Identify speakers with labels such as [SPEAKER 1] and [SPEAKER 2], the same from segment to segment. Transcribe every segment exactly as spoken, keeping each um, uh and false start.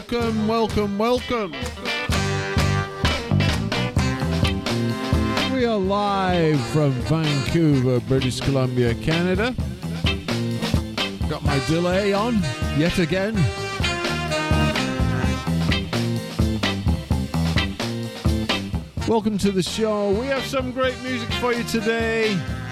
[SPEAKER 1] welcome, welcome, welcome. We are live from Vancouver, British Columbia, Canada. Got my delay on yet again. Welcome to the show. We have some great music for you today.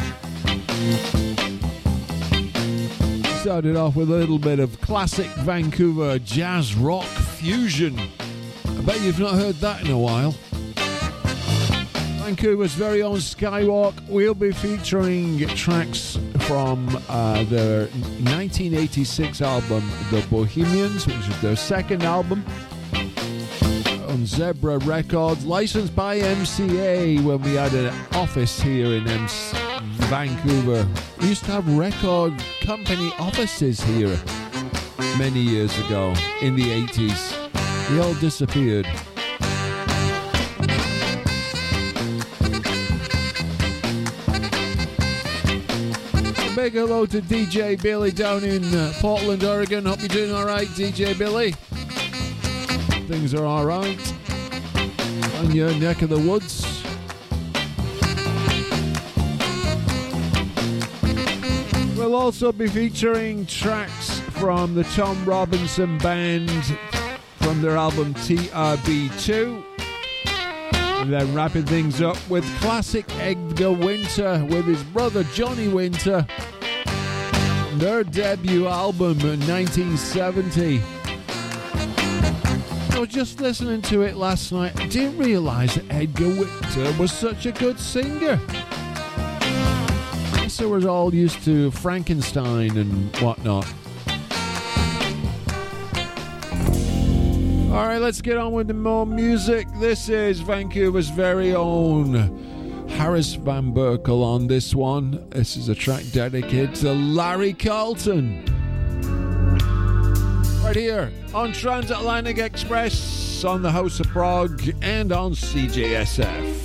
[SPEAKER 1] Started off with a little bit of classic Vancouver jazz rock fusion. I bet you've not heard that in a while. Vancouver's very own Skywalk. We'll be featuring tracks from uh, their nineteen eighty-six album, The Bohemians, which is their second album on Zebra Records, licensed by M C A when we had an office here in M C- Vancouver. We used to have record company offices here many years ago in the eighties. They all disappeared. A big hello to D J Billy down in uh, Portland, Oregon. Hope you're doing alright, D J Billy. Things are alright on your neck of the woods. We'll also be featuring tracks from the Tom Robinson Band from their album T R B two. And then wrapping things up with classic Edgar Winter with his brother Johnny Winter. Their debut album in nineteen seventy. I was just listening to it last night. I didn't realise that Edgar Winter was such a good singer. I guess I was all used to Frankenstein and whatnot. Alright, let's get on with the more music. This is Vancouver's very own Harris Van Berkel on this one. This is a track dedicated to Larry Carlton. Right here on Transatlantic Express, on the House of Prague, and on C J S F.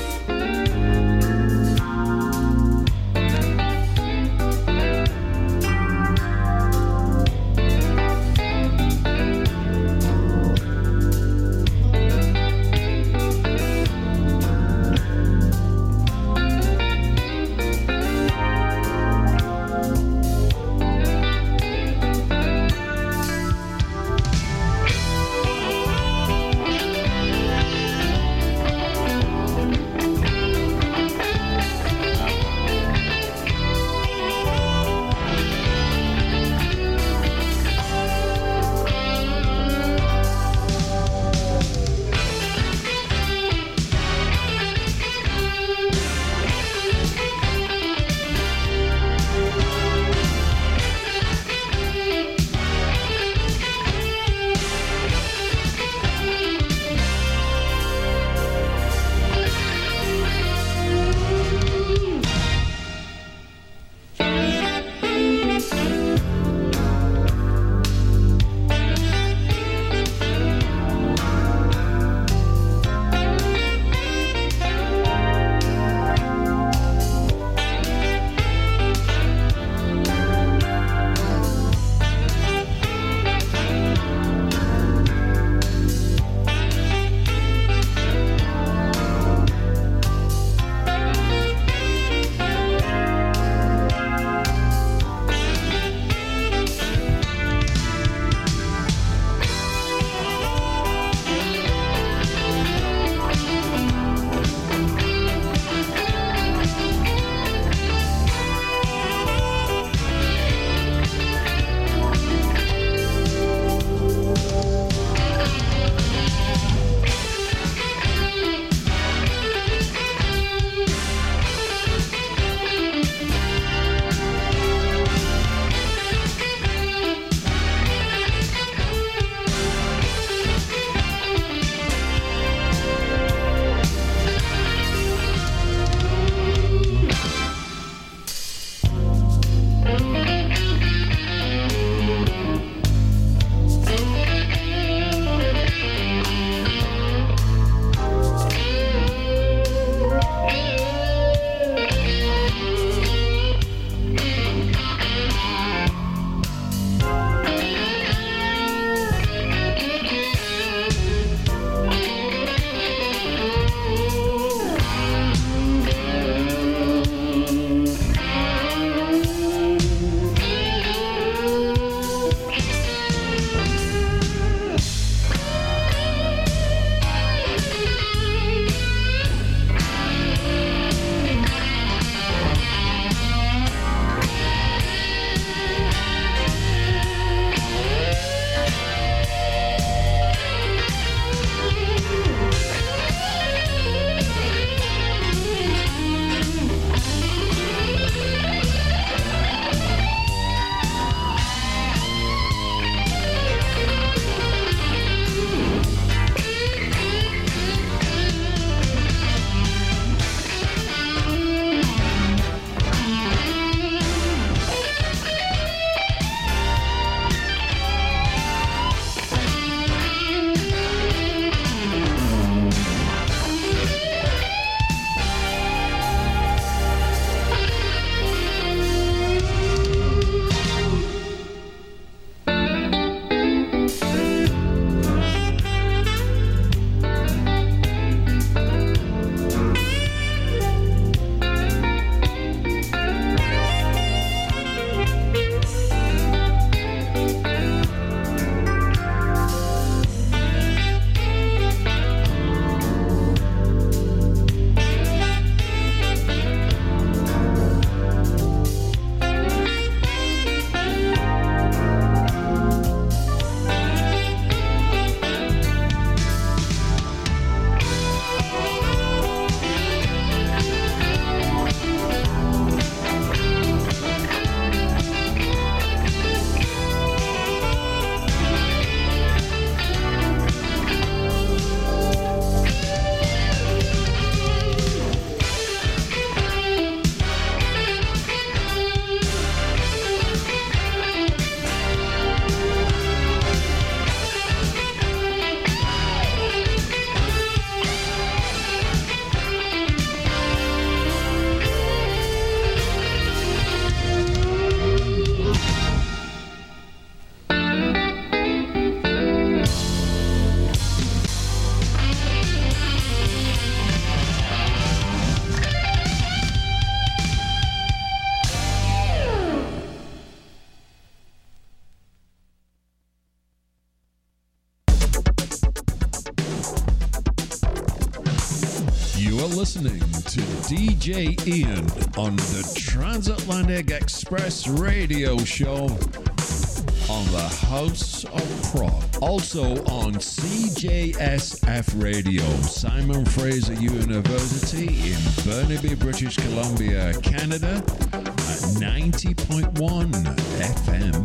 [SPEAKER 2] You are listening to D J Ian on the Transatlantic Express Radio Show on the House of Prog. Also on C J S F Radio, Simon Fraser University in Burnaby, British Columbia, Canada at ninety point one F M.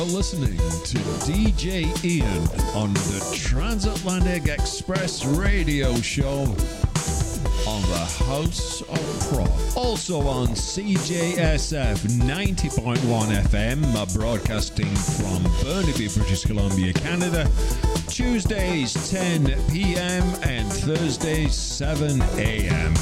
[SPEAKER 2] You're listening to D J Ian on the Transatlantic Express Radio Show on the House of Prog. Also on C J S F ninety point one F M, broadcasting from Burnaby, British Columbia, Canada. Tuesdays ten p.m. and Thursdays seven a.m.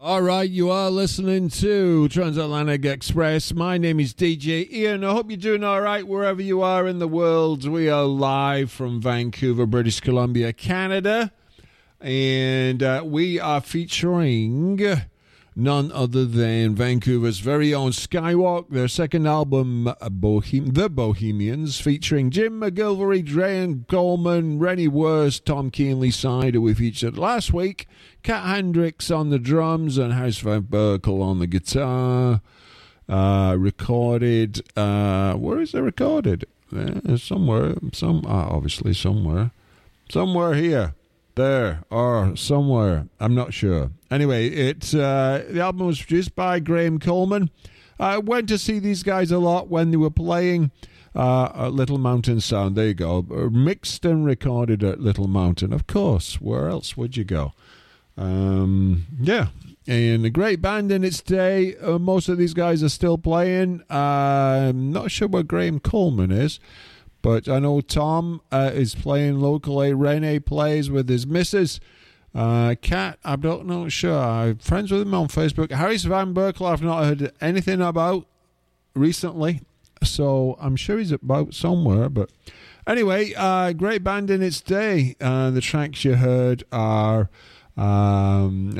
[SPEAKER 1] All right, you are listening to Transatlantic Express. My name is D J Ian. I hope you're doing all right wherever you are in the world. We are live from Vancouver, British Columbia, Canada. And uh, we are featuring none other than Vancouver's very own Skywalk, their second album, Bohem- The Bohemians, featuring Jim McGilvery, Graham Coleman, Rennie Wurst, Tom Keenly Side, who we featured last week, Kat Hendricks on the drums, and House Van Berkel on the guitar. Uh, recorded, uh, where is it recorded? Uh, somewhere, some, uh, obviously somewhere. Somewhere here. There or somewhere, I'm not sure. Anyway, it's uh, the album was produced by Graham Coleman. I went to see these guys a lot when they were playing uh, at Little Mountain Sound. There you go, mixed and recorded at Little Mountain. Of course, where else would you go? Um, yeah, and a great band in its day. Uh, most of these guys are still playing. Uh, I'm not sure where Graham Coleman is. But I know Tom uh, is playing locally. Rene plays with his missus. Uh, Kat, I'm not, not sure. I'm friends with him on Facebook. Harris Van Berkel, I've not heard anything about recently. So I'm sure he's about somewhere. But anyway, uh, great band in its day. Uh, the tracks you heard are um,